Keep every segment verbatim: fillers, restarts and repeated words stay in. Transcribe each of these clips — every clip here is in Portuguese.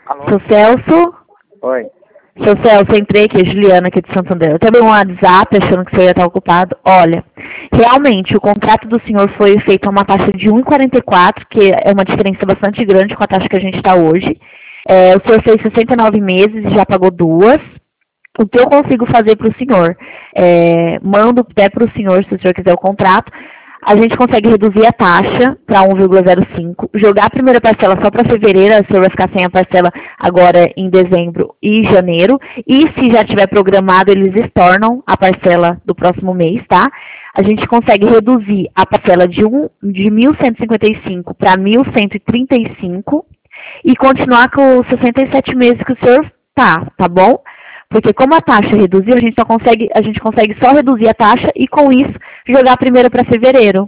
Alô? Seu Celso? Oi. Seu Celso, eu entrei aqui, a Juliana aqui de Santander. Eu também um WhatsApp achando que o senhor ia estar ocupado. Olha, realmente, o contrato do senhor foi feito a uma taxa de um vírgula quarenta e quatro, que é uma diferença bastante grande com a taxa que a gente está hoje. É, o senhor fez sessenta e nove meses e já pagou duas. O que eu consigo fazer para o senhor? É, mando até para o senhor, se o senhor quiser o contrato. A gente consegue reduzir a taxa para um vírgula zero cinco, jogar a primeira parcela só para fevereiro, o senhor vai ficar sem a parcela agora em dezembro e janeiro, e se já tiver programado, eles estornam a parcela do próximo mês, tá? A gente consegue reduzir a parcela de, um, de mil cento e cinquenta e cinco para mil cento e trinta e cinco e continuar com os sessenta e sete meses que o senhor tá, tá bom? Porque como a taxa reduziu, a gente só consegue, a gente consegue só reduzir a taxa e com isso jogar a primeira para fevereiro.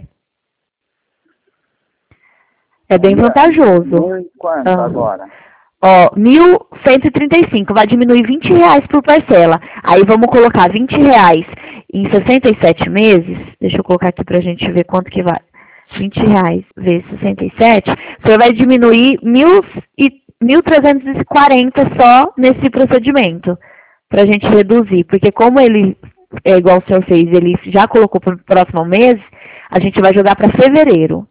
É bem vantajoso. Mil e quanto ah. agora? Ó, mil cento e trinta e cinco, vai diminuir vinte reais por parcela. Aí vamos colocar vinte reais em sessenta e sete meses. Deixa eu colocar aqui pra gente ver quanto que vai. vinte reais vezes sessenta e sete, você vai diminuir mil trezentos e quarenta só nesse procedimento. Pra gente reduzir. Porque como ele, é igual o senhor fez, ele já colocou para o próximo mês, a gente vai jogar para fevereiro.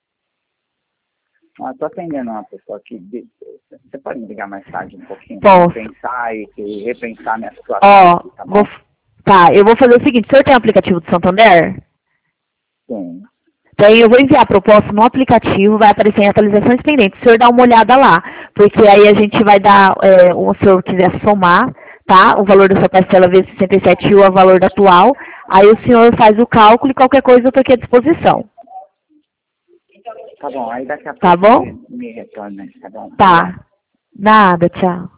Ah, tô atendendo uma pessoa aqui. Você pode me ligar mais tarde um pouquinho? Posso. Pensar e, e repensar minha situação. Ó, aqui, tá, bom? vou, tá, eu vou fazer o seguinte, o senhor tem o aplicativo do Santander? Sim. Daí eu vou enviar a proposta no aplicativo, vai aparecer em atualizações pendentes. O senhor dá uma olhada lá, porque aí a gente vai dar, é, o senhor quiser somar, tá? O valor da sua parcela vezes sessenta e sete e o valor da atual. Aí o senhor faz o cálculo e qualquer coisa eu estou aqui à disposição. Tá bom, aí daqui a pouco Tá bom? me retorna, tá bom? Tá. Nada, tchau.